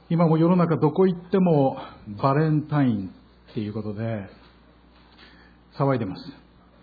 今も世の中どこ行ってもバレンタインっていうことで騒いでます。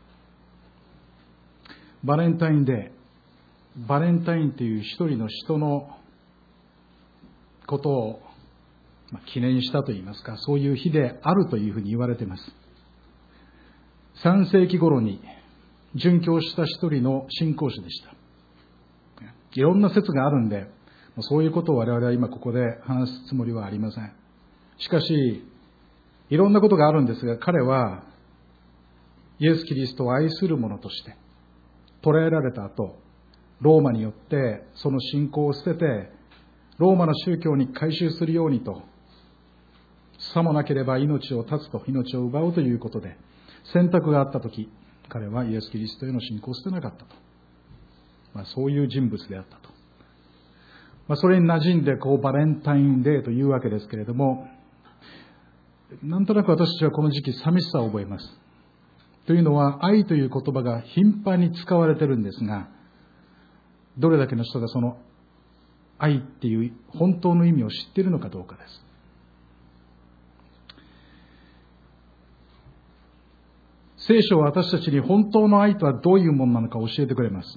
バレンタインデー、バレンタインという一人の人のことを記念したといいますか、そういう日であるというふうに言われています。3世紀頃に殉教した一人の信仰者でした。いろんな説があるんで、そういうことを我々は今ここで話すつもりはありません。しかし、いろんなことがあるんですが、彼はイエス・キリストを愛する者として捕らえられた後、ローマによってその信仰を捨てて、ローマの宗教に改宗するようにと、さもなければ命を絶つと、命を奪うということで選択があったとき、彼はイエス・キリストへの信仰を捨てなかったと。そういう人物であったと。それに馴染んでバレンタインデーというわけですけれども、なんとなく私たちはこの時期寂しさを覚えます。というのは、愛という言葉が頻繁に使われているんですが、どれだけの人がその愛っていう本当の意味を知っているのかどうかです。聖書は私たちに本当の愛とはどういうものなのか教えてくれます。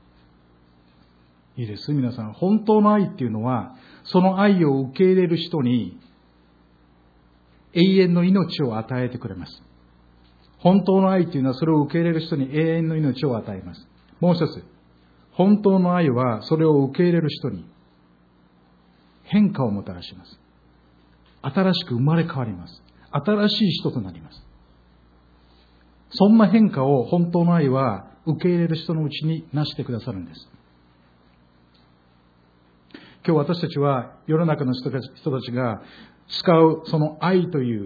いいです、皆さん。本当の愛っていうのは、その愛を受け入れる人に永遠の命を与えてくれます。本当の愛っていうのは、それを受け入れる人に永遠の命を与えます。もう一つ、本当の愛はそれを受け入れる人に変化をもたらします。新しく生まれ変わります。新しい人となります。そんな変化を本当の愛は受け入れる人のうちになしてくださるんです。今日私たちは世の中の人たちが使うその愛という、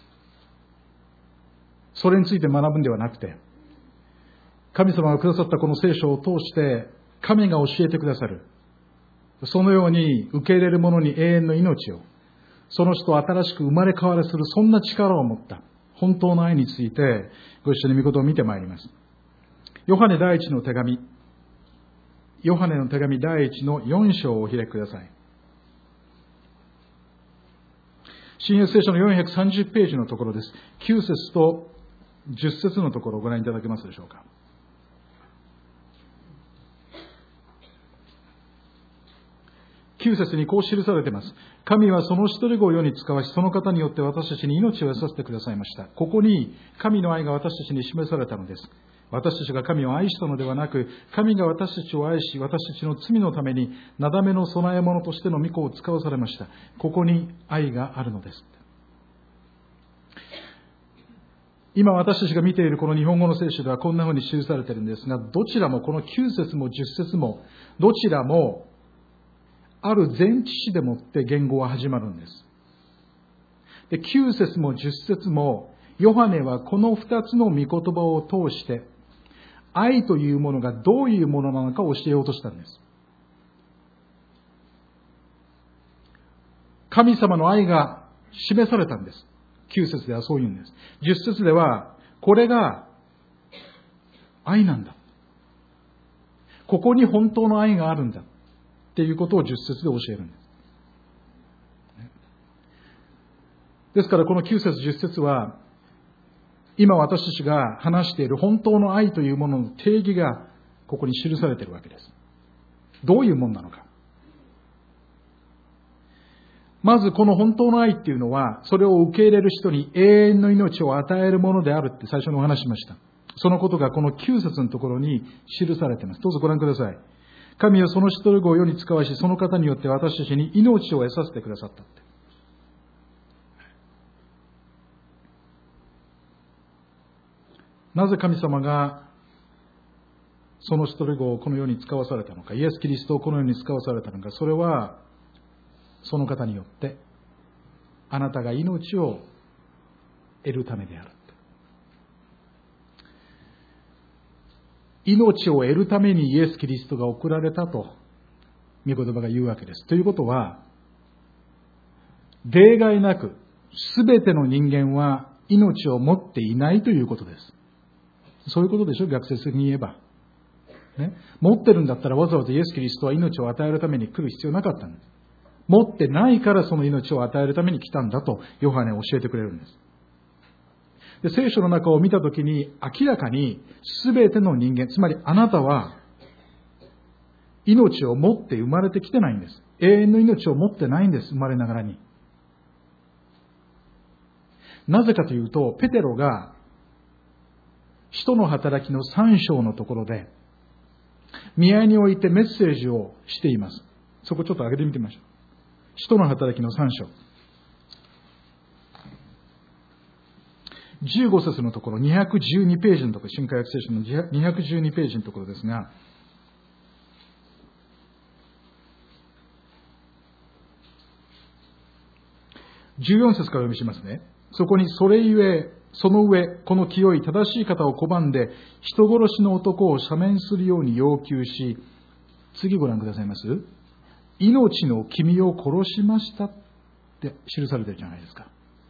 それについて学ぶんではなくて、神様がくださったこの聖書を通して神が教えてくださる、そのように受け入れる者に永遠の命を、その人を新しく生まれ変わらせる、そんな力を持った本当の愛についてご一緒に御言葉を見てまいります。ヨハネ第一の手紙、ヨハネの手紙第一の4章をお開きください。新約聖書の430ページのところです。9節と10節のところをご覧いただけますでしょうか。9節にこう記されています。神はその一人子を世に使わし、その方によって私たちに命を得させてくださいました。ここに神の愛が私たちに示されたのです。私たちが神を愛したのではなく、神が私たちを愛し、私たちの罪のためになだめの備え物としての御子を使わされました。ここに愛があるのです。今私たちが見ているこの日本語の聖書ではこんなふうに記されているんですが、どちらもこの9節も10節もどちらもある前置詞でもって言語は始まるんです。で、9節も10節もヨハネはこの2つの御言葉を通して愛というものがどういうものなのかを教えようとしたんです。神様の愛が示されたんです。9節ではそういうんです。10節ではこれが愛なんだ。ここに本当の愛があるんだっていうことを10節で教えるんです。ですからこの9節10節は今私たちが話している本当の愛というものの定義がここに記されているわけです。どういうものなのか。まずこの本当の愛っていうのは、それを受け入れる人に永遠の命を与えるものであるって最初にお話ししました。そのことがこの9節のところに記されています。どうぞご覧ください。神はその一人子を世に使わし、その方によって私たちに命を得させてくださったって。なぜ神様がその一人子をこの世に使わされたのか、イエス・キリストをこの世に使わされたのか、それはその方によってあなたが命を得るためである。命を得るためにイエス・キリストが送られたと御言葉が言うわけです。ということは、例外なくすべての人間は命を持っていないということです。そういうことでしょ、逆説的に言えば。ね、持ってるんだったらわざわざイエス・キリストは命を与えるために来る必要なかったんです。 持ってないからその命を与えるために来たんだとヨハネは教えてくれるんです。で、聖書の中を見たときに明らかに全ての人間、つまりあなたは命を持って生まれてきてないんです。永遠の命を持ってないんです、生まれながらに。なぜかというと、ペテロが使徒の働きの3章のところで見合いにおいてメッセージをしています。そこちょっと上げてみてみましょう。使徒の働きの3章。15節のところ、212ページのところ、新海約聖書の212ページのところですが、14節からお読みしますね。そこに、それゆえ、その上、この清い正しい方を拒んで、人殺しの男を赦免するように要求し、次ご覧くださいます。命の君を殺しましたって記されているじゃないですか。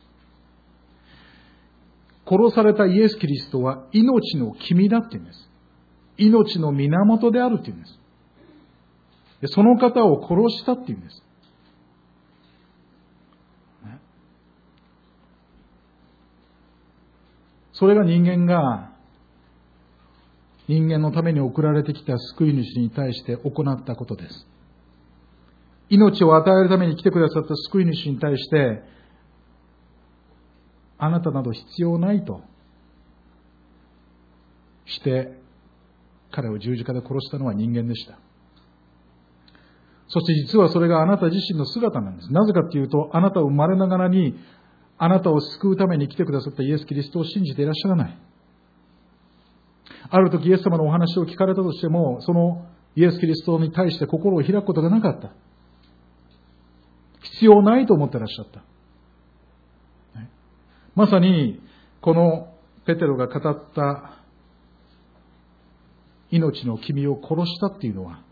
殺されたイエス・キリストは命の君だって言うんです。命の源であるって言うんです。でその方を殺したって言うんです。それが人間のために送られてきた救い主に対して行ったことです。命を与えるために来てくださった救い主に対して、あなたなど必要ないとして彼を十字架で殺したのは人間でした。そして実はそれがあなた自身の姿なんです。なぜかというと、あなたは生まれながらにあなたを救うために来てくださったイエス・キリストを信じていらっしゃらない。ある時イエス様のお話を聞かれたとしても、そのイエス・キリストに対して心を開くことがなかった。必要ないと思ってらっしゃった。まさにこのペテロが語った命の君を殺したっていうのは、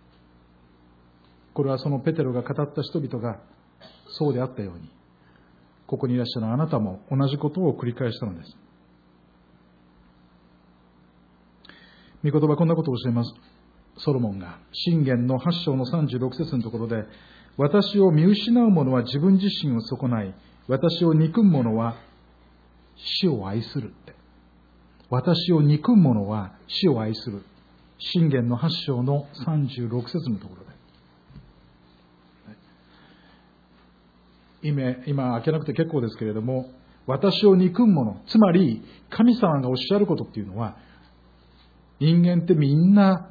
これはそのペテロが語った人々がそうであったように、ここにいらっしゃるあなたも同じことを繰り返したのです。御言葉はこんなことを教えます。ソロモンが箴言の8章の36節のところで、私を見失う者は自分自身を損ない、私を憎む者は死を愛するって。私を憎む者は死を愛する。箴言の8章の36節のところで。今開けなくて結構ですけれども、私を憎む者、つまり神様がおっしゃることっていうのは、人間ってみんな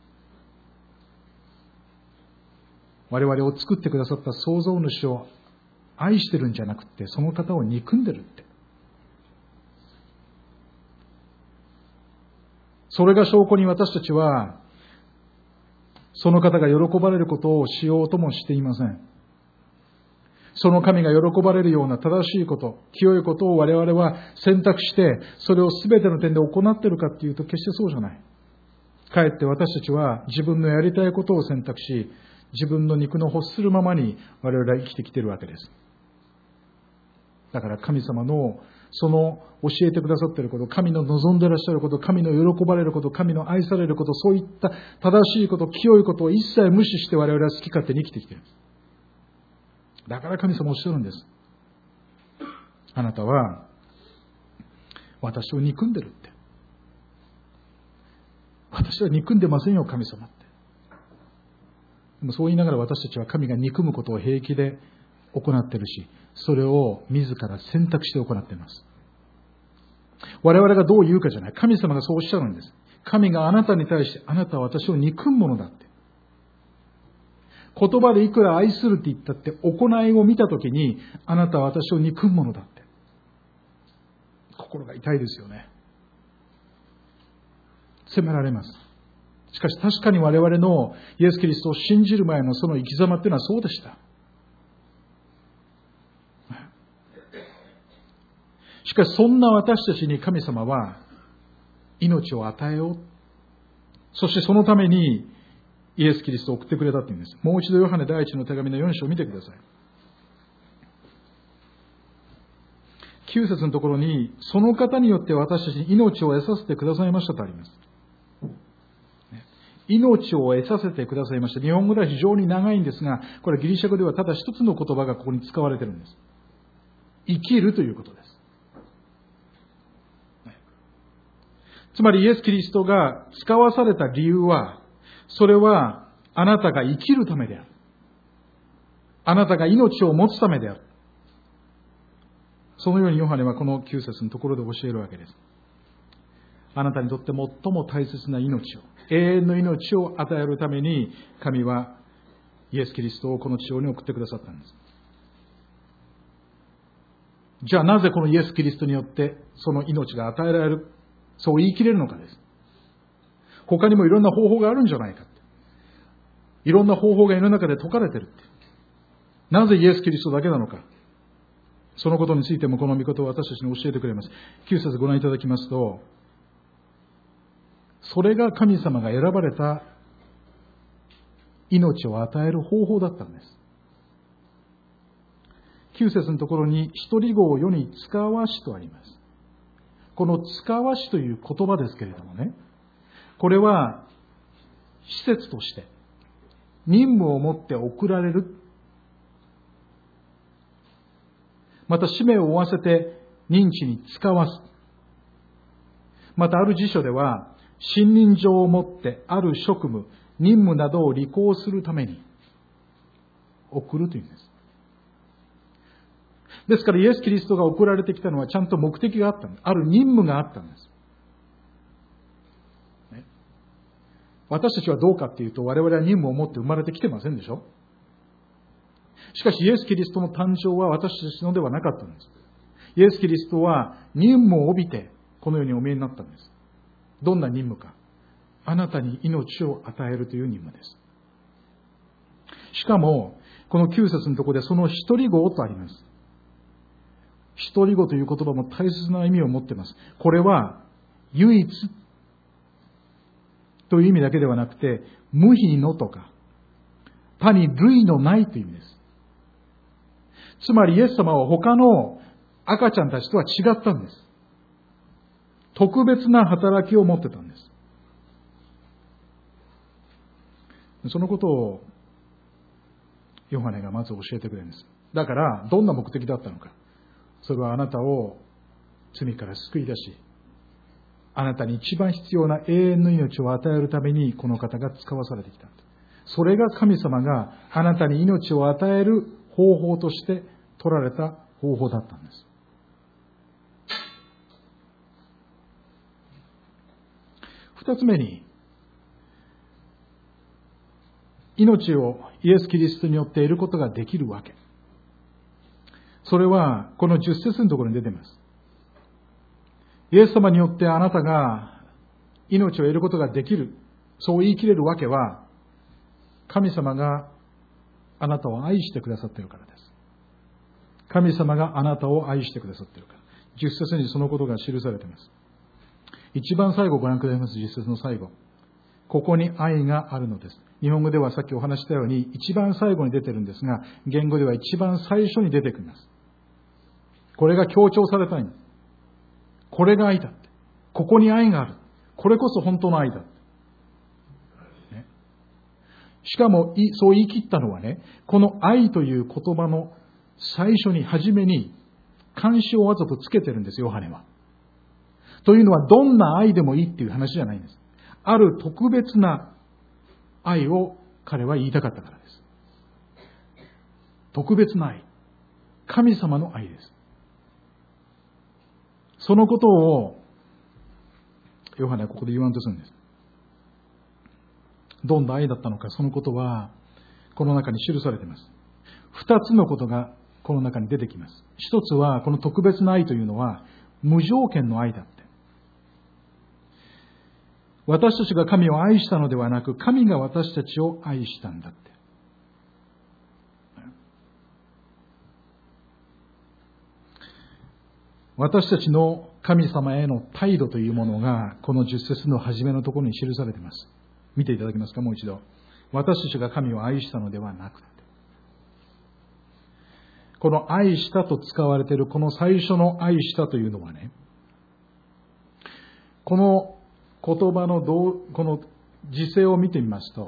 我々を作ってくださった創造主を愛してるんじゃなくて、その方を憎んでるって。それが証拠に私たちはその方が喜ばれることをしようともしていません。その神が喜ばれるような正しいこと、清いことを我々は選択して、それを全ての点で行っているかっていうと決してそうじゃない。かえって私たちは自分のやりたいことを選択し、自分の肉の欲するままに我々は生きてきているわけです。だから神様のその教えてくださっていること、神の望んでいらっしゃること、神の喜ばれること、神の愛されること、そういった正しいこと、清いことを一切無視して我々は好き勝手に生きてきている。だから神様おっしゃるんです。あなたは私を憎んでるって。私は憎んでませんよ、神様って。でもそう言いながら私たちは神が憎むことを平気で行っているし、それを自ら選択して行っています。我々がどう言うかじゃない。神様がそうおっしゃるんです。神があなたに対して、あなたは私を憎むものだって。言葉でいくら愛するって言ったって、行いを見たときに、あなたは私を憎むものだって。心が痛いですよね。責められます。しかし確かに我々のイエス・キリストを信じる前のその生き様っていうのはそうでした。しかしそんな私たちに神様は命を与えよう。そしてそのためにイエス・キリストを送ってくれたっていうんです。もう一度ヨハネ第一の手紙の4章を見てください。9節のところに、その方によって私たちに命を得させてくださいましたとあります。 命を得させてくださいました。日本語では非常に長いんですが、これギリシャ語ではただ一つの言葉がここに使われているんです。生きるということです。つまりイエス・キリストが使わされた理由は、それはあなたが生きるためである。あなたが命を持つためである。そのようにヨハネはこの9節のところで教えるわけです。あなたにとって最も大切な命を、永遠の命を与えるために、神はイエス・キリストをこの地上に送ってくださったんです。じゃあなぜこのイエス・キリストによってその命が与えられる、そう言い切れるのかです。他にもいろんな方法があるんじゃないかって。いろんな方法が世の中で説かれてるって。なぜイエス・キリストだけなのか。そのことについてもこの御言葉を私たちに教えてくれます。9節ご覧いただきますと、それが神様が選ばれた命を与える方法だったんです。9節のところに、一人子を世に使わしとあります。この使わしという言葉ですけれどもね、これは施設として任務を持って送られる。また使命を負わせて任地に使わす。またある辞書では、信任状を持ってある職務、任務などを履行するために送るというんです。ですからイエス・キリストが送られてきたのはちゃんと目的があったんです。ある任務があったんです。私たちはどうかっていうと、我々は任務を持って生まれてきてませんでしょ。しかしイエス・キリストの誕生は私たちのではなかったんです。イエス・キリストは任務を帯びてこの世にお見えになったんです。どんな任務か。あなたに命を与えるという任務です。しかも、この9節のところでその一人子とあります。一人子という言葉も大切な意味を持っています。これは唯一という意味だけではなくて、無比のとか、他に類のないという意味です。つまりイエス様は他の赤ちゃんたちとは違ったんです。特別な働きを持ってたんです。そのことをヨハネがまず教えてくれるんです。だから、どんな目的だったのか。それはあなたを罪から救い出し、あなたに一番必要な永遠の命を与えるためにこの方が使わされてきた。それが神様があなたに命を与える方法として取られた方法だったんです。二つ目に、命をイエス・キリストによって得ることができるわけ。それはこの10節のところに出ています。イエス様によってあなたが命を得ることができる、そう言い切れるわけは、神様があなたを愛してくださっているからです。神様があなたを愛してくださっているから。10節にそのことが記されています。一番最後ご覧くださいます。10節の最後。ここに愛があるのです。日本語ではさっきお話したように一番最後に出てるんですが、言語では一番最初に出てきます。これが強調されたいんです。これが愛だって。ここに愛がある。これこそ本当の愛だって。ね、しかも、そう言い切ったのはね、この愛という言葉の最初に、初めに、冠詞をわざとつけてるんですよ、ヨハネは。というのは、どんな愛でもいいっていう話じゃないんです。ある特別な愛を彼は言いたかったからです。特別な愛。神様の愛です。そのことを、ヨハネはここで言わんとするんです。どんな愛だったのか、そのことは、この中に記されています。二つのことがこの中に出てきます。一つは、この特別な愛というのは、無条件の愛だって。私たちが神を愛したのではなく、神が私たちを愛したんだって。私たちの神様への態度というものが、この10節の初めのところに記されています。見ていただけますか、もう一度。私たちが神を愛したのではなくて。この愛したと使われている、この最初の愛したというのはね、この言葉のこの時勢を見てみますと、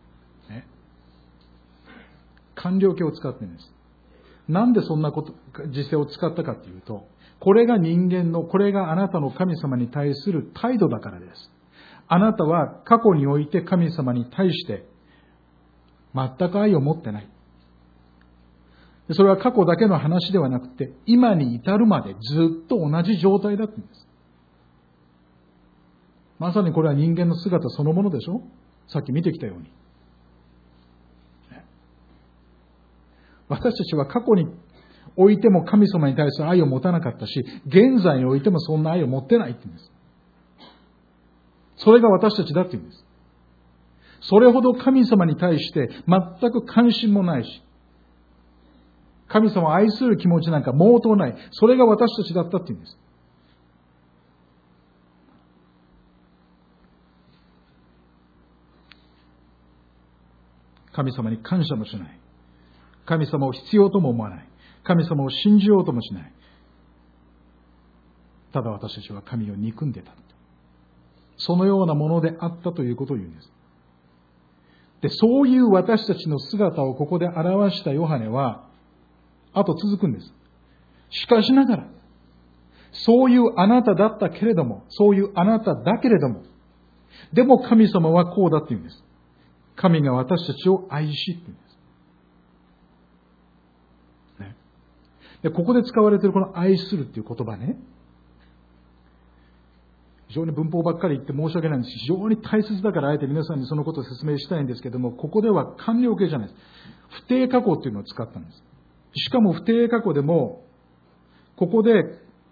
完了形を使っているんです。なんでそんな時勢を使ったかというと、これが人間の、これがあなたの神様に対する態度だからです。あなたは過去において神様に対して全く愛を持ってない。それは過去だけの話ではなくて、今に至るまでずっと同じ状態だったんです。まさにこれは人間の姿そのものでしょ？さっき見てきたように。私たちは過去においても神様に対する愛を持たなかったし、現在においてもそんな愛を持ってないって言うんです。それが私たちだって言うんです。それほど神様に対して全く関心もないし、神様を愛する気持ちなんか毛頭ない。それが私たちだったって言うんです。神様に感謝もしない。神様を必要とも思わない。神様を信じようともしない。ただ私たちは神を憎んでた。そのようなものであったということを言うんです。で、そういう私たちの姿をここで表したヨハネは、あと続くんです。しかしながら、そういうあなただったけれども、そういうあなただけれども、でも神様はこうだって言うんです。神が私たちを愛しって言うんです。で、ここで使われているこの愛するっていう言葉ね、非常に文法ばっかり言って申し訳ないんです。非常に大切だからあえて皆さんにそのことを説明したいんですけども、ここでは完了形じゃないです。不定過去っていうのを使ったんです。しかも不定過去でも、ここで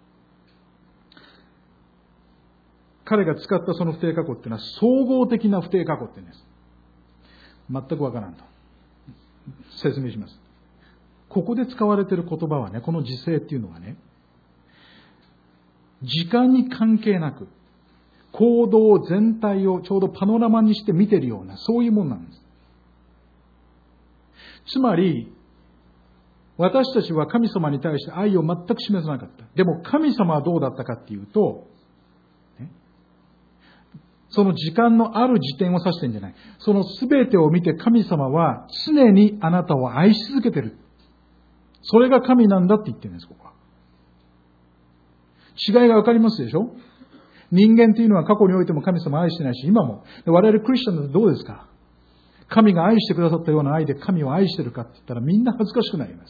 彼が使ったその不定過去っていうのは総合的な不定過去っていうんです。全くわからんと。説明します。ここで使われている言葉はね、この時勢っていうのはね、時間に関係なく、行動全体をちょうどパノラマにして見ているような、そういうものなんです。つまり、私たちは神様に対して愛を全く示さなかった。でも神様はどうだったかっていうと、その時間のある時点を指してるんじゃない。その全てを見て神様は常にあなたを愛し続けている。それが神なんだって言ってるんです、ここは。違いがわかりますでしょ？人間というのは過去においても神様を愛してないし、今も。我々クリスチャンってどうですか？神が愛してくださったような愛で神を愛してるかって言ったらみんな恥ずかしくなります。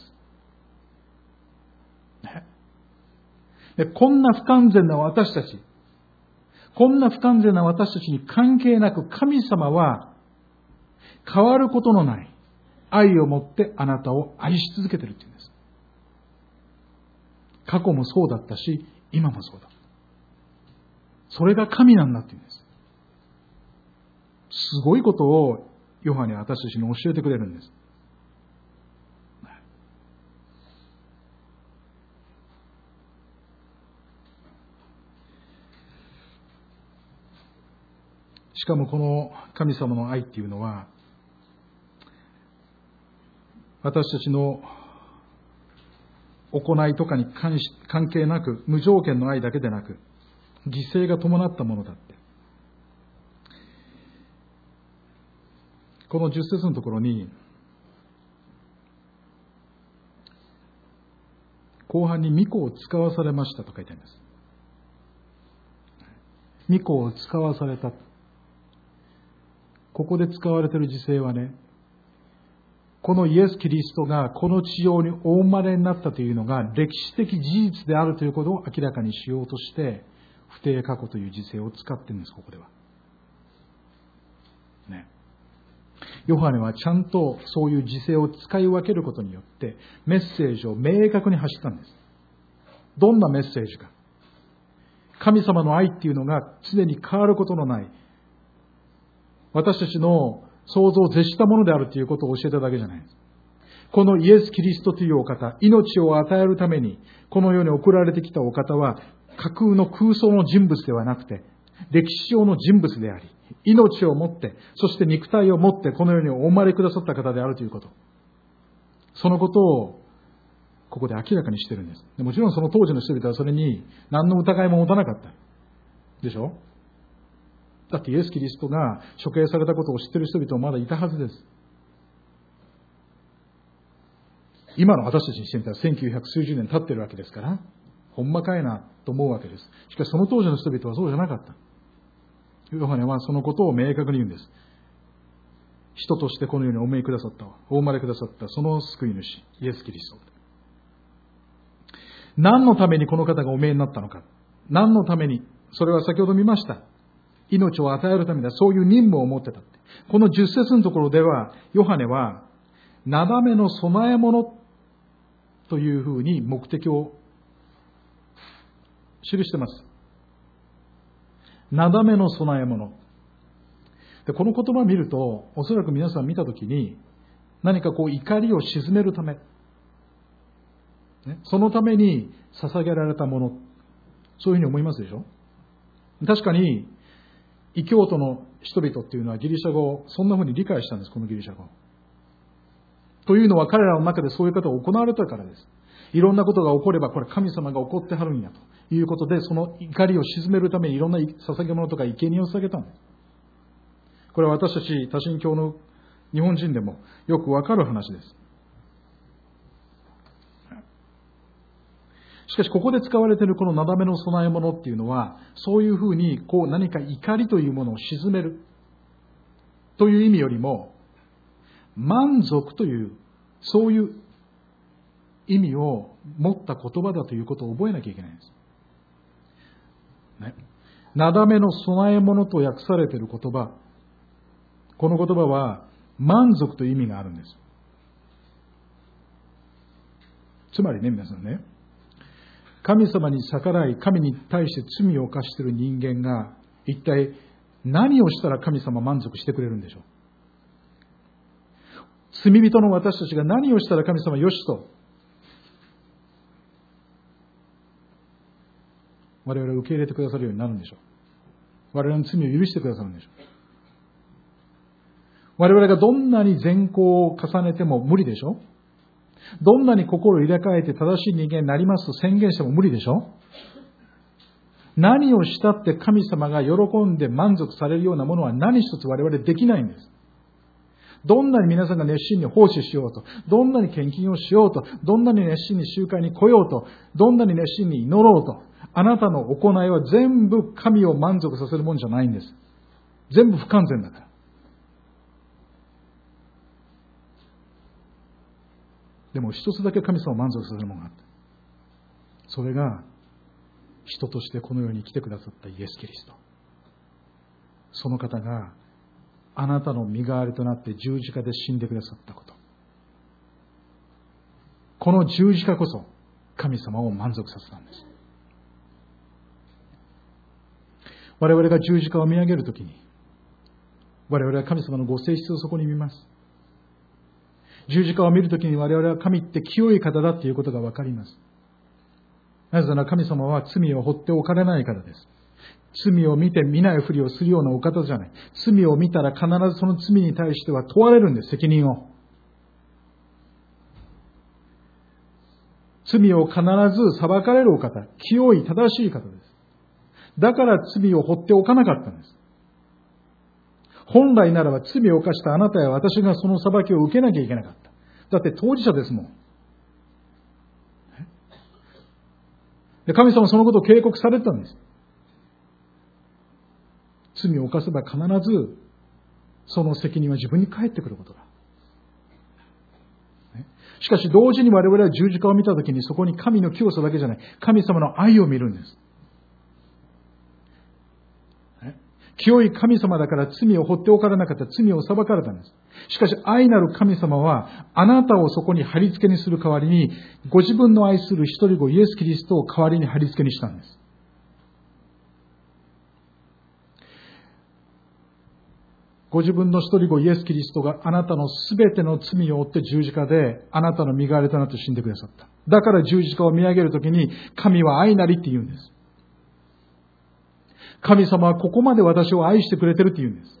ね、でこんな不完全な私たちに関係なく神様は変わることのない愛を持ってあなたを愛し続けているというんです。過去もそうだったし、今もそうだ。それが神なんだっていうんです。すごいことをヨハネは私たちに教えてくれるんです。しかもこの神様の愛っていうのは、私たちの行いとかに関係なく、無条件の愛だけでなく、犠牲が伴ったものだって。この10節のところに、後半に御子を使わされましたと書いてあります。御子を使わされた。ここで使われている時勢はね、このイエス・キリストがこの地上にお生まれになったというのが歴史的事実であるということを明らかにしようとして、不定過去という時勢を使っているんです、ここでは。ね。ヨハネはちゃんとそういう時勢を使い分けることによってメッセージを明確に発したんです。どんなメッセージか。神様の愛っていうのが常に変わることのない、私たちの想像を絶したものであるということを教えただけじゃないです。このイエス・キリストというお方、命を与えるためにこの世に送られてきたお方は架空の空想の人物ではなくて歴史上の人物であり、命を持って、そして肉体を持ってこの世にお生まれくださった方であるということ。そのことをここで明らかにしているんです。もちろんその当時の人々はそれに何の疑いも持たなかった。でしょ？ だってイエス・キリストが処刑されたことを知っている人々はまだいたはずです。今の私たちにしてみたら1900数十年経ってるわけですから、ほんまかいなと思うわけです。しかしその当時の人々はそうじゃなかった。ヨハネはそのことを明確に言うんです。人としてこの世にお生まれくださったその救い主、イエス・キリスト。何のためにこの方がお見えになったのか。何のために。それは先ほど見ました。命を与えるためだ。そういう任務を持ってたって。この10節のところでは、ヨハネは、なだめの供え物というふうに目的を記してます。なだめの供え物。で、この言葉を見ると、おそらく皆さん見たときに、何か怒りを鎮めるため、そのために捧げられたもの、そういうふうに思いますでしょ。確かに異教徒の人々っていうのはギリシャ語をそんなふうに理解したんです。このギリシャ語というのは彼らの中でそういうことが行われたからです。いろんなことが起こればこれ神様が怒ってはるんやということで、その怒りを鎮めるためにいろんな捧げ物とか生贄を捧げたんです。これは私たち多神教の日本人でもよくわかる話です。しかしここで使われているこのなだめの供え物っていうのは、そういうふうに何か怒りというものを鎮めるという意味よりも、満足というそういう意味を持った言葉だということを覚えなきゃいけないんです。ね、なだめの供え物と訳されている言葉、この言葉は満足という意味があるんです。つまりね、皆さんね、神様に逆らい、神に対して罪を犯している人間が、一体何をしたら神様満足してくれるんでしょう。罪人の私たちが何をしたら神様よしと、我々を受け入れてくださるようになるんでしょう。我々の罪を許してくださるんでしょう。我々がどんなに善行を重ねても無理でしょ。どんなに心を入れ替えて正しい人間になりますと宣言しても無理でしょ。何をしたって神様が喜んで満足されるようなものは何一つ我々できないんです。どんなに皆さんが熱心に奉仕しようと、どんなに献金をしようと、どんなに熱心に集会に来ようと、どんなに熱心に祈ろうと、あなたの行いは全部神を満足させるもんじゃないんです。全部不完全だから。でも一つだけ神様を満足させるものがあった。それが人としてこの世に来てくださったイエス・キリスト。その方があなたの身代わりとなって十字架で死んでくださったこと。この十字架こそ神様を満足させたんです。我々が十字架を見上げるときに、我々は神様のご性質をそこに見ます。十字架を見るときに我々は神って清い方だっていうことがわかります。なぜなら神様は罪を放っておかれない方です。罪を見て見ないふりをするようなお方じゃない。罪を見たら必ずその罪に対しては問われるんです、責任を。罪を必ず裁かれるお方、清い正しい方です。だから罪を放っておかなかったんです。本来ならば罪を犯したあなたや私がその裁きを受けなきゃいけなかった。だって当事者ですもん。で、神様はそのことを警告されてたんです。罪を犯せば必ずその責任は自分に返ってくることだ。しかし同時に我々は十字架を見たときにそこに神の清さだけじゃない、神様の愛を見るんです。清い神様だから罪を放っておかれなかった、罪を裁かれたんです。しかし愛なる神様はあなたをそこに貼り付けにする代わりに、ご自分の愛する一人子イエス・キリストを代わりに貼り付けにしたんです。ご自分の一人子イエス・キリストがあなたのすべての罪を負って十字架であなたの身代わりとなって死んでくださった。だから十字架を見上げるときに神は愛なりって言うんです。神様はここまで私を愛してくれてるって言うんです。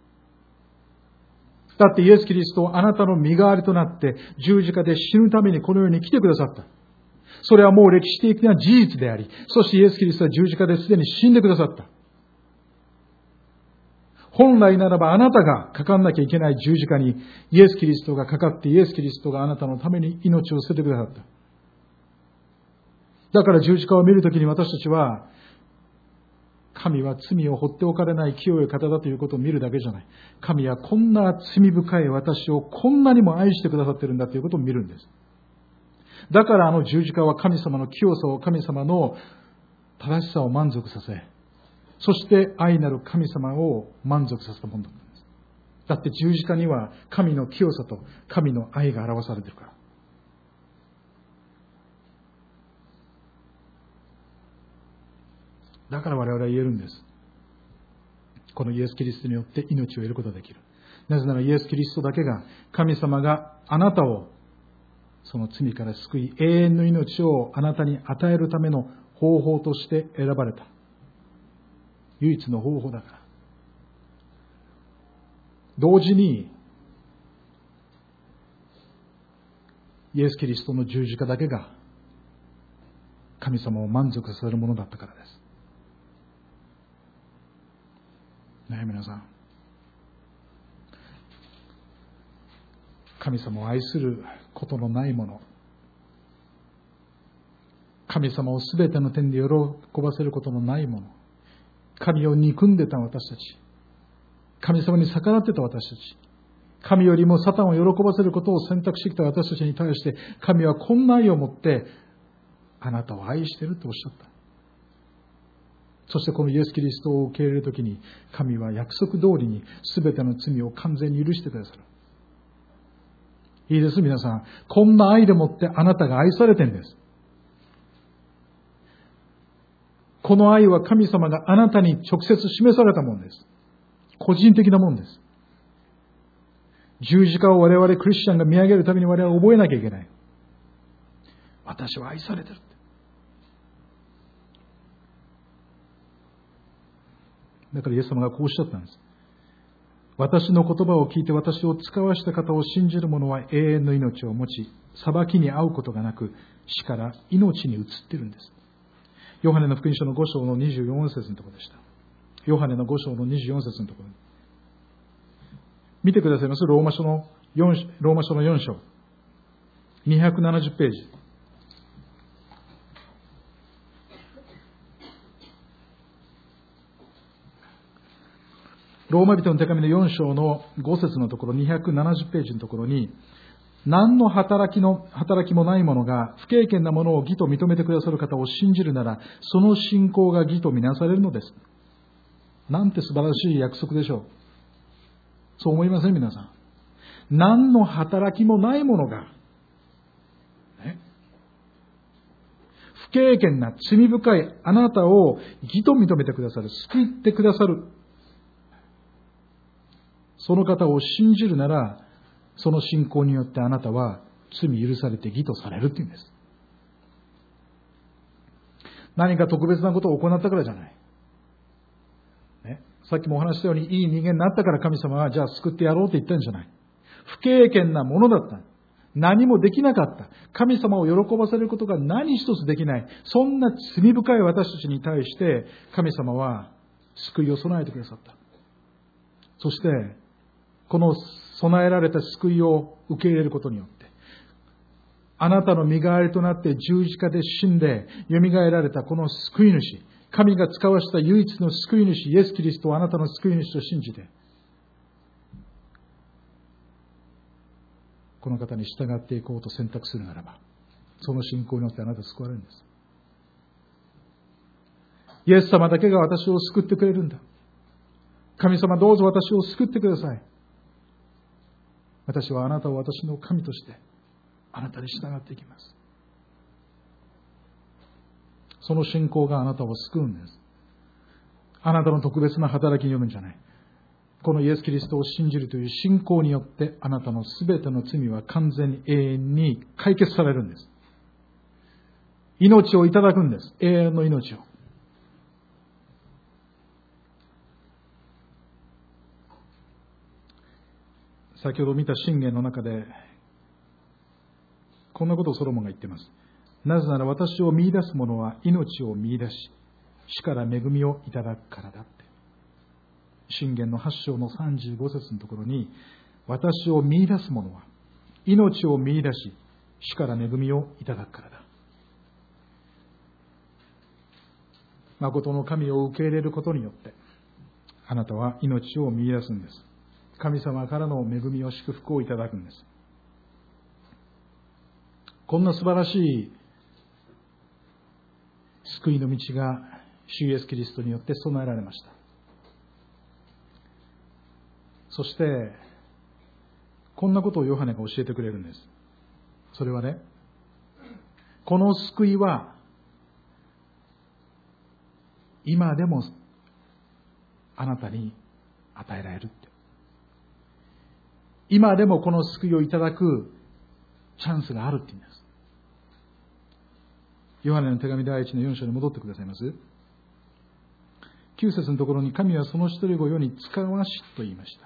だってイエス・キリストはあなたの身代わりとなって十字架で死ぬためにこの世に来てくださった。それはもう歴史的な事実であり、そしてイエス・キリストは十字架ですでに死んでくださった。 本来ならばあなたがかかんなきゃいけない十字架にイエス・キリストがかかって、イエス・キリストがあなたのために命を捨ててくださった。だから十字架を見るときに私たちは、神は罪を放っておかれない清い方だということを見るだけじゃない。神はこんな罪深い私をこんなにも愛してくださっているんだということを見るんです。だからあの十字架は神様の清さを、神様の正しさを満足させ、そして愛なる神様を満足させたものだったんです。だって十字架には神の清さと神の愛が表されているから。だから我々は言えるんです。このイエス・キリストによって命を得ることができる。なぜならイエス・キリストだけが、神様があなたをその罪から救い、永遠の命をあなたに与えるための方法として選ばれた唯一の方法だから。同時にイエス・キリストの十字架だけが神様を満足させるものだったからです。ねえ皆さん、神様を愛することのないもの、神様をすべての点で喜ばせることのないもの、神を憎んでた私たち、神様に逆らってた私たち、神よりもサタンを喜ばせることを選択してきた私たちに対して、神はこんな愛を持ってあなたを愛しているとおっしゃった。そしてこのイエス・キリストを受け入れるときに、神は約束通りに全ての罪を完全に許してくださる。いいです、皆さん。こんな愛でもってあなたが愛されてるんです。この愛は神様があなたに直接示されたものです。個人的なものです。十字架を我々クリスチャンが見上げるために我々は覚えなきゃいけない。私は愛されてる。だからイエス様がこうおっしゃったんです。私の言葉を聞いて私を使わした方を信じる者は永遠の命を持ち、裁きに遭うことがなく、死から命に移っているんです。ヨハネの福音書の5章の24節のところでした。ヨハネの5章の24節のところ。見てくださいます？ローマ書の4章。270ページ。ローマ人の手紙の4章の5節のところ、270ページのところに、何の働きもない者が不経験なものを義と認めてくださる方を信じるなら、その信仰が義とみなされるのです。なんて素晴らしい約束でしょう。そう思いません皆さん。何の働きもない者が、不経験な罪深いあなたを義と認めてくださる、救ってくださる。その方を信じるなら、その信仰によってあなたは罪許されて義とされるっていうんです。何か特別なことを行ったからじゃない。さっきもお話したように、いい人間になったから神様はじゃあ救ってやろうと言ったんじゃない。不経験なものだった。何もできなかった。神様を喜ばせることが何一つできない。そんな罪深い私たちに対して神様は救いを備えてくださった。そして、この備えられた救いを受け入れることによって、あなたの身代わりとなって十字架で死んで蘇られたこの救い主、神が使わした唯一の救い主イエス・キリストをあなたの救い主と信じて、この方に従っていこうと選択するならば、その信仰によってあなたは救われるんです。イエス様だけが私を救ってくれるんだ。神様どうぞ私を救ってください。私はあなたを私の神としてあなたに従っていきます。その信仰があなたを救うんです。あなたの特別な働きによるんじゃない。このイエス・キリストを信じるという信仰によってあなたのすべての罪は完全に永遠に解決されるんです。命をいただくんです。永遠の命を。先ほど見た箴言の中でこんなことをソロモンが言っています。なぜなら私を見出す者は命を見出し、死から恵みをいただくからだって。 箴言の8章の35節のところに、私を見出す者は命を見出し、主から恵みをいただくからだ。誠の神を受け入れることによって、あなたは命を見出すんです。神様からの恵みを祝福をいただくんです。こんな素晴らしい救いの道が主イエスキリストによって備えられました。そしてこんなことをヨハネが教えてくれるんです。それはね、この救いは今でもあなたに与えられるって。今でもこの救いをいただくチャンスがあるって言うんです。ヨハネの手紙第1の4章に戻ってくださいます。9節のところに、神はその一人を世に使わしと言いました。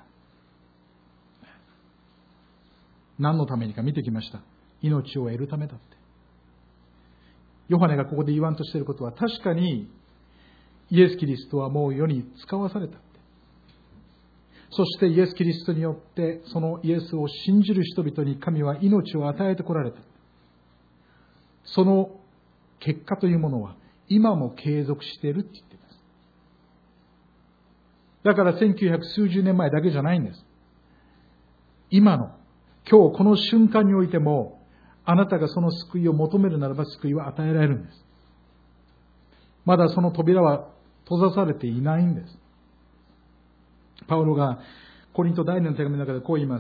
何のためにか見てきました。命を得るためだって。ヨハネがここで言わんとしていることは、確かにイエス・キリストはもう世に使わされたって。そしてイエス・キリストによって、そのイエスを信じる人々に神は命を与えてこられた。その結果というものは今も継続しているって言っています。だから1900数十年前だけじゃないんです。今の今日この瞬間においても、あなたがその救いを求めるならば救いは与えられるんです。まだその扉は閉ざされていないんです。パウロがコリント第2の手紙の中でこう言います。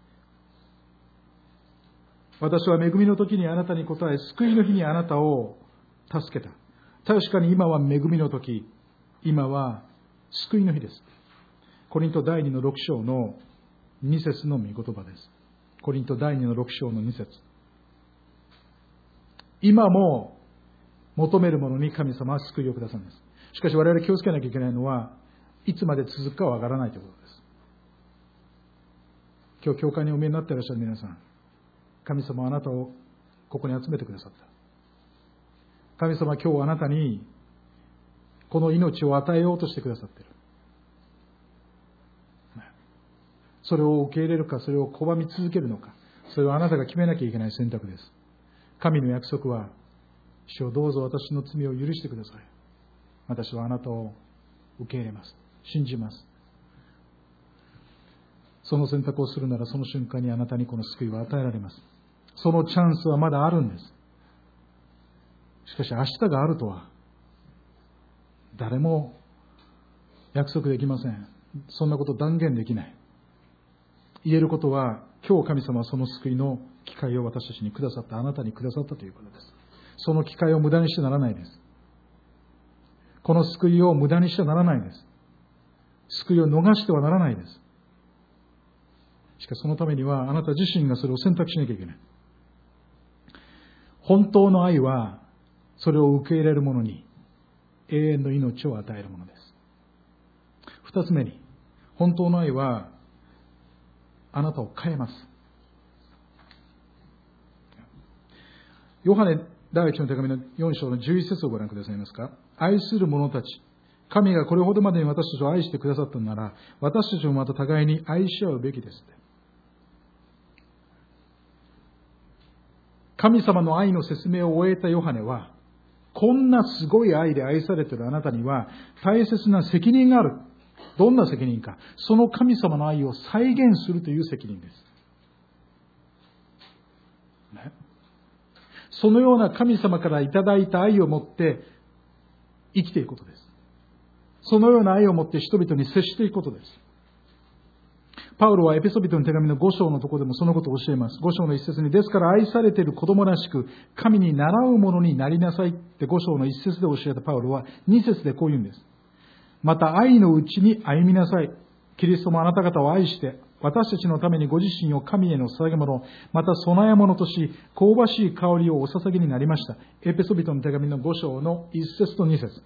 私は恵みの時にあなたに答え、救いの日にあなたを助けた。確かに今は恵みの時、今は救いの日です。コリント第2の6章の2節の御言葉です。コリント第2の6章の2節。今も求める者に神様は救いをくださるんです。しかし我々気をつけなきゃいけないのは、いつまで続くかはわからないということです。今日教会にお見えになっていらっしゃる皆さん、神様はあなたをここに集めてくださった。神様は今日あなたにこの命を与えようとしてくださっている。それを受け入れるか、それを拒み続けるのか、それはあなたが決めなきゃいけない選択です。神の約束は、主よどうぞ私の罪を許してください。私はあなたを受け入れます。信じます。その選択をするならその瞬間にあなたにこの救いは与えられます。そのチャンスはまだあるんです。しかし明日があるとは誰も約束できません。そんなこと断言できない。言えることは、今日神様はその救いの機会を私たちにくださった、あなたにくださったということです。その機会を無駄にしてならないです。この救いを無駄にしてはならないです。救いを逃してはならないです。しかしそのためにはあなた自身がそれを選択しなきゃいけない。本当の愛はそれを受け入れる者に永遠の命を与えるものです。二つ目に、本当の愛はあなたを変えます。ヨハネ第一の手紙の4章の11節をご覧くださいますか。愛する者たち、神がこれほどまでに私たちを愛してくださったなら、私たちもまた互いに愛し合うべきです。神様の愛の説明を終えたヨハネは、こんなすごい愛で愛されているあなたには大切な責任がある。どんな責任か。その神様の愛を再現するという責任です。ね、そのような神様からいただいた愛を持って生きていくことです。そのような愛を持って人々に接していくことです。パウロはエペソビトの手紙の5章のところでもそのことを教えます。5章の一節に、ですから愛されている子供らしく神に倣うものになりなさいって5章の一節で教えたパウロは2節でこう言うんです。また愛のうちに歩みなさい。キリストもあなた方を愛して私たちのためにご自身を神への捧げ物、また供え物とし香ばしい香りをお捧げになりました。エペソビトの手紙の5章の1節と2節。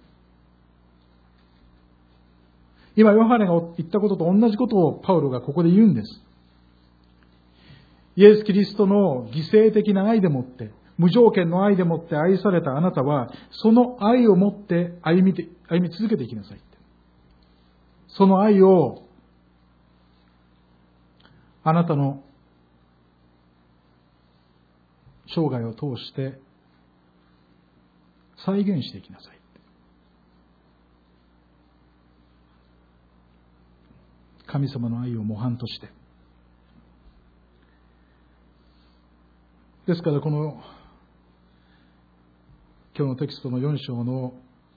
今ヨハネが言ったことと同じことをパウロがここで言うんです。イエス・キリストの犠牲的な愛でもって、無条件の愛でもって愛されたあなたは、その愛をもって歩み続けていきなさいって。 その愛をあなたの生涯を通して再現していきなさい。神様の愛を模範として。ですからこの今日のテキストの4章の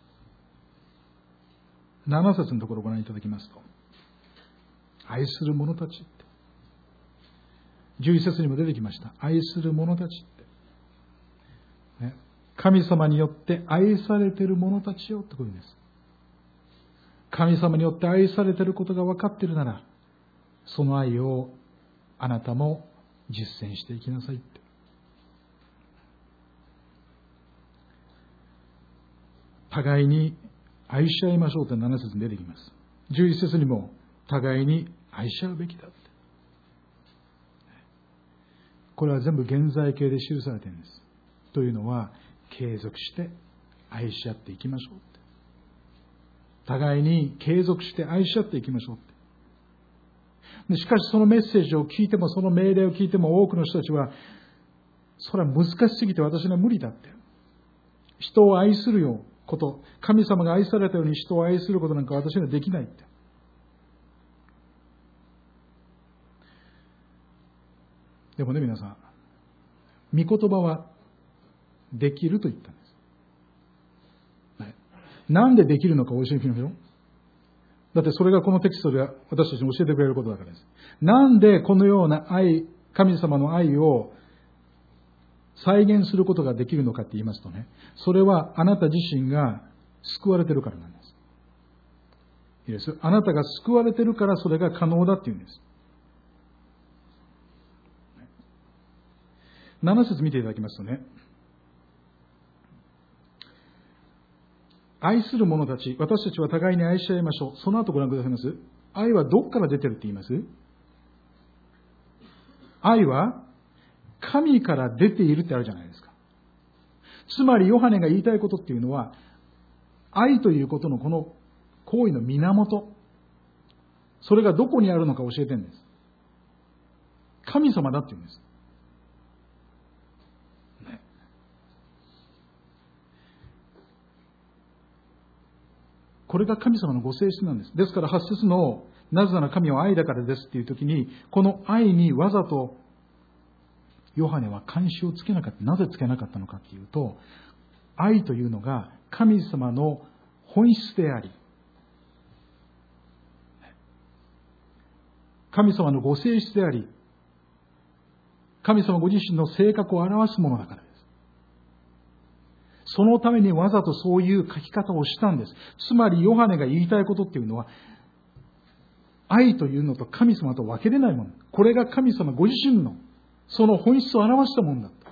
7節のところをご覧いただきますと、愛する者たちって11節にも出てきました。愛する者たちって、ね、神様によって愛されている者たちよってことです。神様によって愛されていることが分かっているなら、その愛をあなたも実践していきなさいって。互いに愛し合いましょうと7節に出てきます。11節にも互いに愛し合うべきだって。これは全部現在形で記されているんです。というのは、継続して愛し合っていきましょうって。互いに継続して愛し合っていきましょうって。でしかしそのメッセージを聞いても、その命令を聞いても、多くの人たちは、それは難しすぎて私には無理だって。人を愛するようこと、神様が愛されたように人を愛することなんか私にはできないって。でもね、皆さん、御言葉はできると言ったんです。はい、なんでできるのか教えていきましょう。だってそれがこのテキストで私たちに教えてくれることだからです。なんでこのような愛、神様の愛を再現することができるのかって言いますとね、それはあなた自身が救われているからなんです。いいです。あなたが救われているからそれが可能だっていうんです。7節見ていただきますとね、愛する者たち、私たちは互いに愛し合いましょう。その後ご覧くださいます。愛はどこから出てるって言います？愛は神から出ているってあるじゃないですか。つまりヨハネが言いたいことっていうのは、愛ということのこの行為の源、それがどこにあるのか教えてるんです。神様だって言うんです。ね、これが神様のご性質なんです。ですから8節のなぜなら神は愛だからですっていう時に、この愛にわざとヨハネは監視をつけなかった。なぜつけなかったのかっていうと、愛というのが神様の本質であり、神様のご性質であり、神様ご自身の性格を表すものだからです。そのためにわざとそういう書き方をしたんです。つまりヨハネが言いたいことっていうのは、愛というのと神様と分けれないもの。これが神様ご自身のその本質を表したものだった。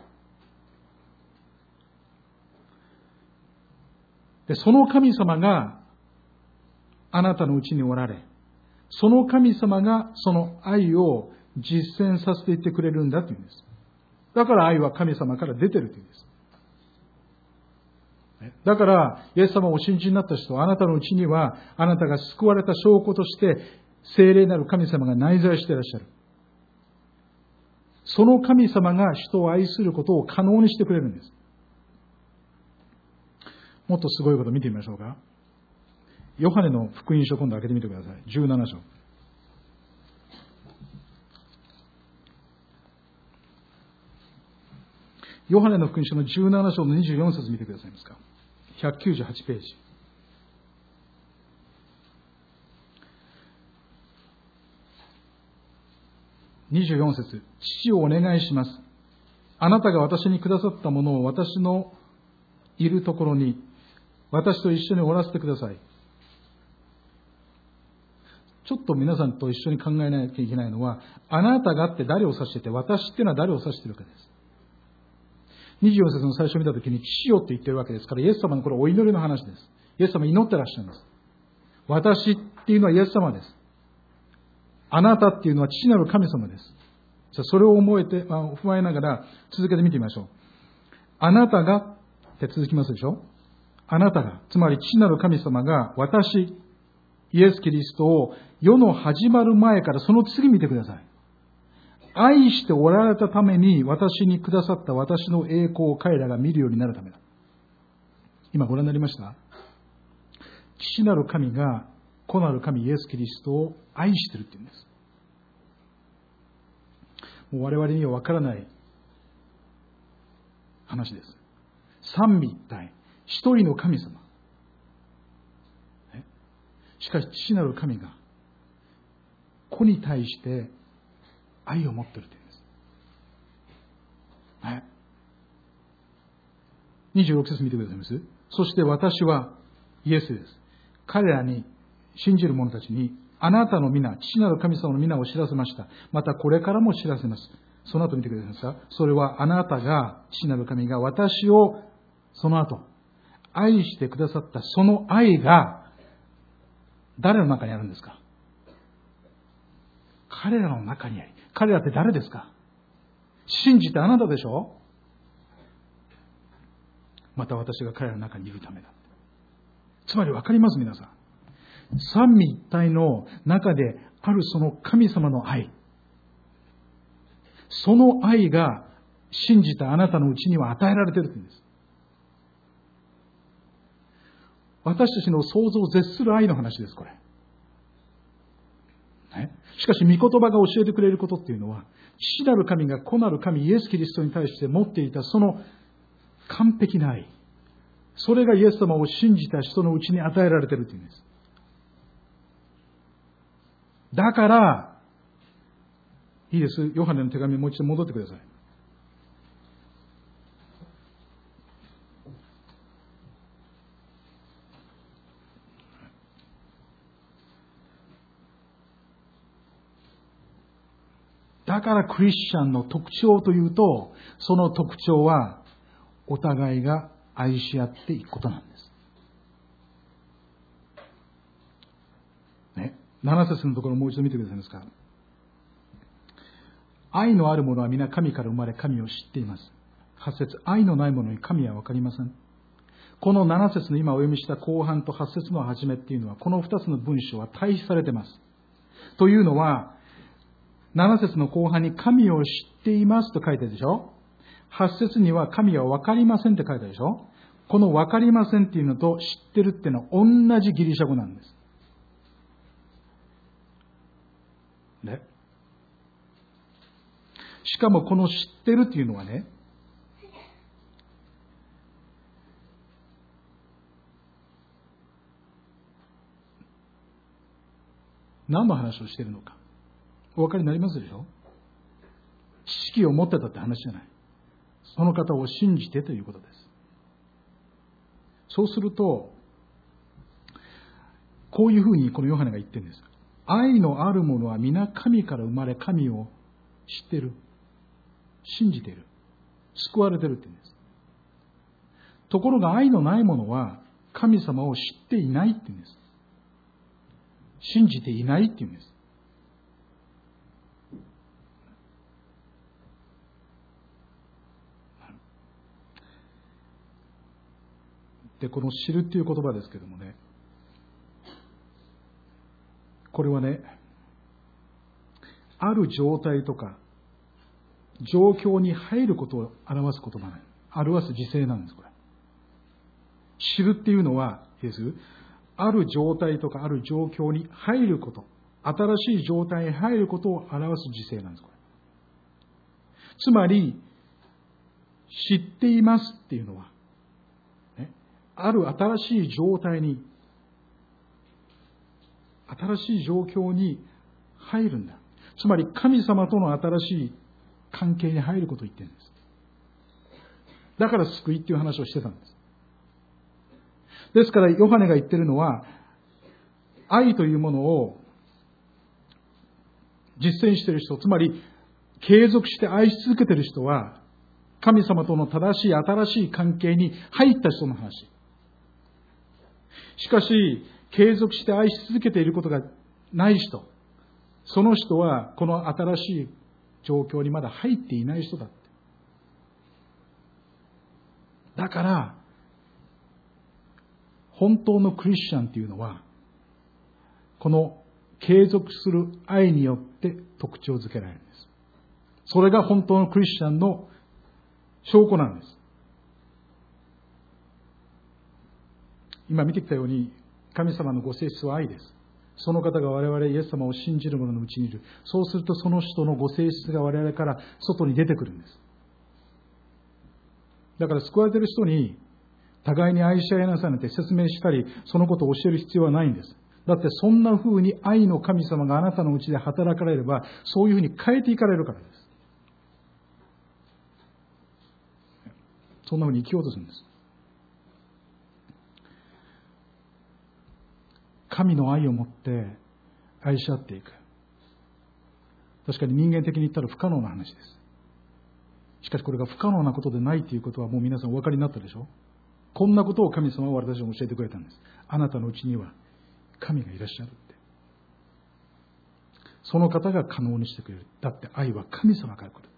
で、その神様があなたのうちにおられ、その神様がその愛を実践させていってくれるんだというんです。だから愛は神様から出てるというんです。だから、イエス様をお信じになった人は、あなたのうちには、あなたが救われた証拠として、聖霊なる神様が内在していらっしゃる。その神様が人を愛することを可能にしてくれるんです。もっとすごいことを見てみましょうか。ヨハネの福音書、今度開けてみてください。17章。ヨハネの福音書の17章の24節見てくださいますか。198ページ。24節。父をお願いします。あなたが私にくださったものを私のいるところに、私と一緒におらせてください。ちょっと皆さんと一緒に考えなきゃいけないのは、あなたがって誰を指してて、私っていうのは誰を指しているかです。24節の最初を見たときに、父よって言ってるわけですから、イエス様のこれお祈りの話です。イエス様祈ってらっしゃるんです。私っていうのはイエス様です。あなたっていうのは父なる神様です。じゃあそれを踏まえながら続けて見てみましょう。あなたがって続きますでしょ。あなたが、つまり父なる神様が私、 イエス・キリストを世の始まる前から、その次見てください。愛しておられたために私にくださった私の栄光を彼らが見るようになるためだ。今ご覧になりました？父なる神が子なる神イエス・キリストを愛しているって言うんです。もう我々には分からない話です。三位一体、一人の神様。しかし父なる神が子に対して愛を持っているというんです。26節見てくださいます。そして私はイエスです。彼らに信じる者たちにあなたの皆、父なる神様の皆を知らせました。またこれからも知らせます。その後見てくださいますか。それはあなたが、父なる神が私をその後愛してくださったその愛が誰の中にあるんですか？彼らの中にあり。彼らって誰ですか？信じてあなたでしょ？また私が彼らの中にいるためだ。つまり分かります皆さん。三位一体の中であるその神様の愛。その愛が信じたあなたのうちには与えられているというんです。私たちの想像を絶する愛の話です、これ。しかし、御言葉が教えてくれることっていうのは、父なる神が子なる神イエス・キリストに対して持っていたその完璧な愛。それがイエス様を信じた人のうちに与えられているというんです。だから、いいです。ヨハネの手紙もう一度戻ってください。だからクリスチャンの特徴というと、その特徴はお互いが愛し合っていくことなんです。ね、7節のところもう一度見てくださいますか。愛のある者は皆神から生まれ神を知っています。8節愛のない者に神は分かりません。この7節の今お読みした後半と8節の初めっていうのは、この2つの文章は対比されています。というのは、7節の後半に神を知っていますと書いてあるでしょ。8節には神は分かりませんって書いてあるでしょ。この分かりませんっていうのと知ってるっていうのは同じギリシャ語なんです。ね。しかもこの知ってるっていうのはね、何の話をしているのかお分かりになりますでしょ。知識を持ってたって話じゃない。その方を信じてということです。そうするとこういうふうにこのヨハネが言ってるんです。愛のある者は皆神から生まれ神を知っている、信じている、救われているって言うんです。ところが愛のない者は神様を知っていないって言うんです。信じていないって言うんです。で、この知るっていう言葉ですけどもね、これはね、ある状態とか状況に入ることを表す言葉なんです。表す時制なんです、これ。知るっていうのは、ある状態とかある状況に入ること、新しい状態に入ることを表す時制なんです、これ。つまり、知っていますっていうのは、ある新しい状態に、新しい状況に入るんだ。つまり神様との新しい関係に入ることを言ってるんです。だから救いっていう話をしてたんです。ですからヨハネが言ってるのは、愛というものを実践している人、つまり継続して愛し続けている人は、神様との正しい新しい関係に入った人の話。しかし、継続して愛し続けていることがない人、その人はこの新しい状況にまだ入っていない人だって。だから、本当のクリスチャンっていうのは、 この継続する愛によって特徴づけられるんです。それが本当のクリスチャンの証拠なんです。今見てきたように、神様のご性質は愛です。その方が我々イエス様を信じる者のうちにいる。そうするとその人のご性質が我々から外に出てくるんです。だから救われている人に互いに愛し合いなさいなんて説明したり、そのことを教える必要はないんです。だってそんな風に愛の神様があなたのうちで働かれれば、そういう風に変えていかれるからです。そんな風に生きようとするんです。神の愛を持って愛し合っていく。確かに人間的に言ったら不可能な話です。しかしこれが不可能なことでないということはもう皆さんお分かりになったでしょ。こんなことを神様は私に教えてくれたんです。あなたのうちには神がいらっしゃるって。その方が可能にしてくれる。だって愛は神様から来る。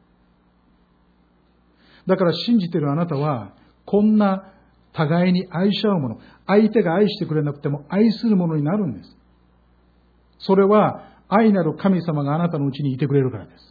だから信じているあなたはこんな互いに愛し合うもの、相手が愛してくれなくても愛するものになるんです。それは愛なる神様があなたのうちにいてくれるからです。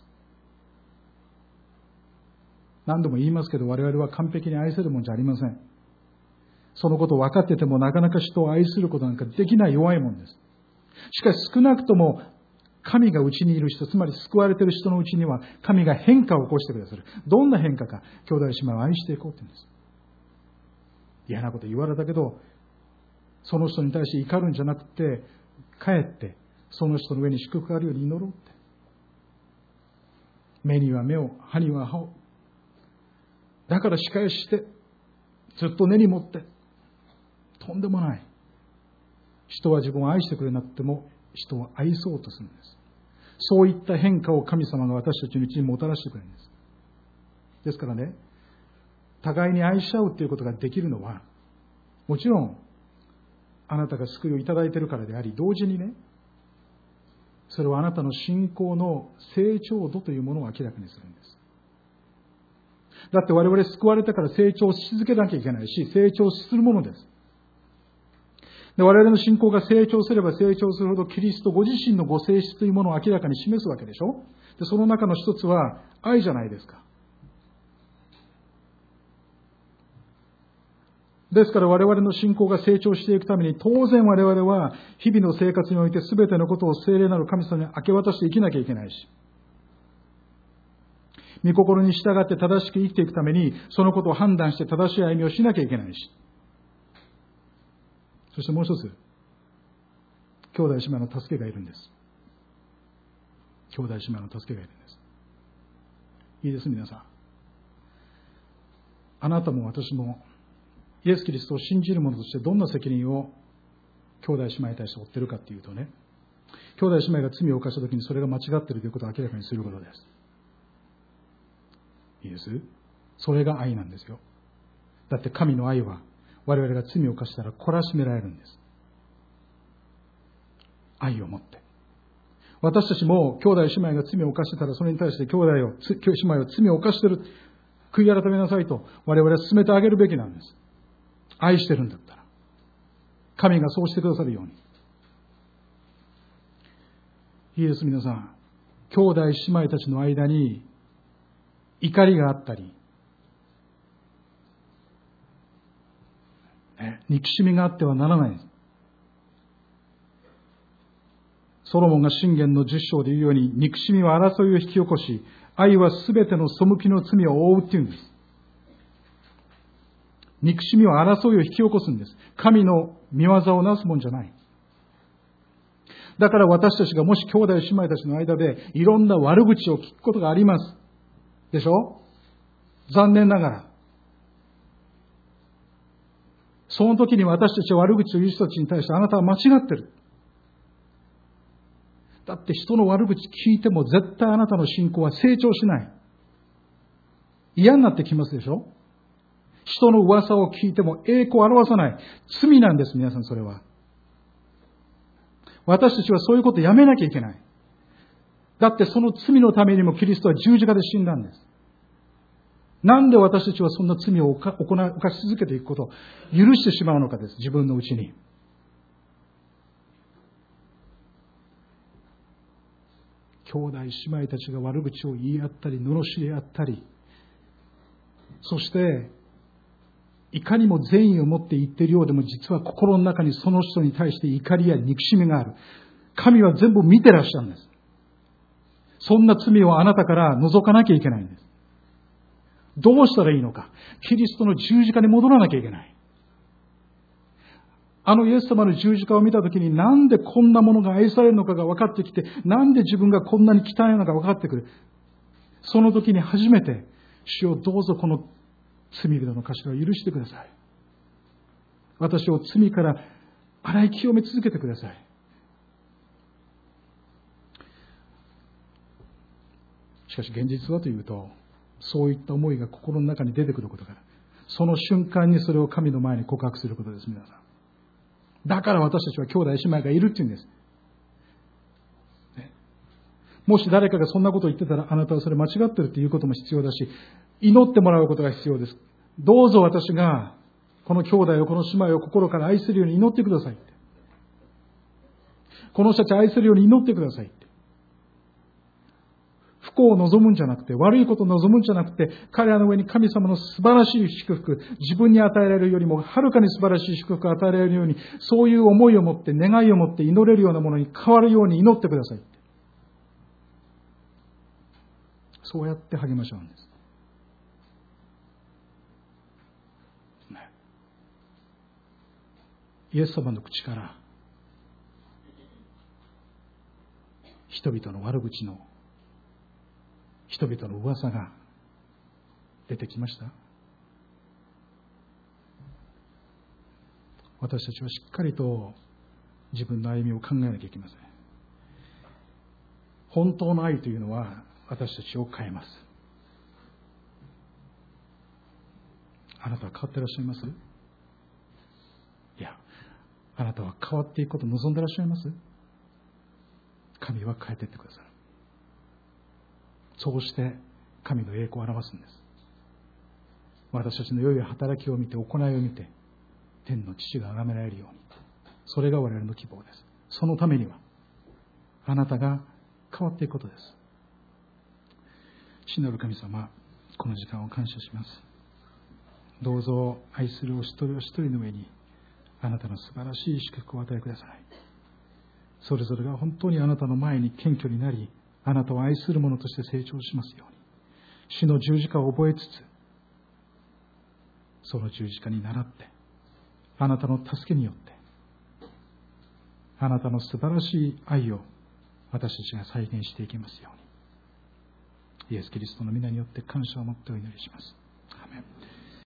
何度も言いますけど、我々は完璧に愛せるものじゃありません。そのことを分かっててもなかなか人を愛することなんかできない弱いものです。しかし少なくとも神がうちにいる人、つまり救われている人のうちには神が変化を起こしてくださる。どんな変化か、兄弟姉妹を愛していこうって言うんです。嫌なこと言われたけど、その人に対して怒るんじゃなくて、かえってその人の上に祝福があるように祈ろうって。目には目を、歯には歯を。だから仕返して、ずっと根に持って、とんでもない。人は自分を愛してくれなくても、人を愛そうとするんです。そういった変化を神様が私たちのうちにもたらしてくれるんです。ですからね、互いに愛し合うということができるのは、もちろん、あなたが救いをいただいているからであり、同時にね、それはあなたの信仰の成長度というものを明らかにするんです。だって我々救われたから成長し続けなきゃいけないし、成長するものです。で、我々の信仰が成長すれば成長するほど、キリストご自身のご性質というものを明らかに示すわけでしょ。で、その中の一つは愛じゃないですか。ですから我々の信仰が成長していくために、当然我々は日々の生活において全てのことを聖霊なる神様に明け渡して生きなきゃいけないし、御心に従って正しく生きていくために、そのことを判断して正しい歩みをしなきゃいけないし、そしてもう一つ、兄弟姉妹の助けがいるんです。兄弟姉妹の助けがいるんです。いいです、皆さん。あなたも私もイエス・キリストを信じる者としてどんな責任を兄弟姉妹に対して負っているかというとね、兄弟姉妹が罪を犯したときにそれが間違っているということを明らかにすることです。いいです。それが愛なんですよ。だって神の愛は我々が罪を犯したら懲らしめられるんです。愛を持って。私たちも兄弟姉妹が罪を犯してたら、それに対して姉妹を罪を犯している、悔い改めなさいと我々は進めてあげるべきなんです。愛してるんだったら。神がそうしてくださるように。いいです、皆さん。兄弟姉妹たちの間に怒りがあったり、憎しみがあってはならない。ソロモンが箴言の10章で言うように、憎しみは争いを引き起こし、愛はすべての背きの罪を覆うっていうんです。憎しみは争いを引き起こすんです。神の御業をなすもんじゃない。だから私たちがもし兄弟姉妹たちの間でいろんな悪口を聞くことがあります。でしょ？残念ながら。その時に私たちは悪口を言う人たちに対して、あなたは間違ってる。だって人の悪口聞いても絶対あなたの信仰は成長しない。嫌になってきますでしょ？人の噂を聞いても栄光を表さない。罪なんです、皆さん、それは。私たちはそういうことをやめなきゃいけない。だってその罪のためにもキリストは十字架で死んだんです。なんで私たちはそんな罪を犯し続けていくことを許してしまうのかです。自分のうちに。 兄弟姉妹たちが悪口を言い合ったり罵り合ったり、そしていかにも善意を持って言っているようでも、実は心の中にその人に対して怒りや憎しみがある。神は全部見てらっしゃるんです。そんな罪をあなたから除かなきゃいけないんです。どうしたらいいのか。キリストの十字架に戻らなきゃいけない。あのイエス様の十字架を見たときに、なんでこんなものが愛されるのかが分かってきて、なんで自分がこんなに汚いのか分かってくる。その時に初めて、主よどうぞこの罪人の頭を許してください。私を罪から洗い清め続けてください。しかし現実はというと、そういった思いが心の中に出てくることから、その瞬間にそれを神の前に告白することです、皆さん。だから私たちは兄弟姉妹がいるっていうんです。もし誰かがそんなことを言ってたら、あなたはそれ間違ってるっていうことも必要だし、祈ってもらうことが必要です。どうぞ私がこの兄弟をこの姉妹を心から愛するように祈ってくださいって。この人たちを愛するように祈ってくださいって。不幸を望むんじゃなくて、悪いことを望むんじゃなくて、彼らの上に神様の素晴らしい祝福、自分に与えられるよりもはるかに素晴らしい祝福を与えられるように、そういう思いを持って、願いを持って祈れるようなものに変わるように祈ってくださいって。そうやって励まし合うんです。イエス様の口から人々の悪口の、人々の噂が出てきました。私たちはしっかりと自分の歩みを考えなきゃいけません。本当の愛というのは私たちを変えます。あなたは変わっていらっしゃいます？いや、あなたは変わっていくことを望んでいらっしゃいます？神は変えていってくださる。そうして神の栄光を表すんです。私たちの良い働きを見て、行いを見て、天の父が崇められるように。それが我々の希望です。そのためにはあなたが変わっていくことです。父なる神様、この時間を感謝します。どうぞ愛するお一人お一人の上にあなたの素晴らしい祝福をお与えください。それぞれが本当にあなたの前に謙虚になり、あなたを愛する者として成長しますように。主の十字架を覚えつつ、その十字架に倣って、あなたの助けによって、あなたの素晴らしい愛を私たちが再現していきますように。イエス・キリストの皆によって感謝を持ってお祈りします。アーメン。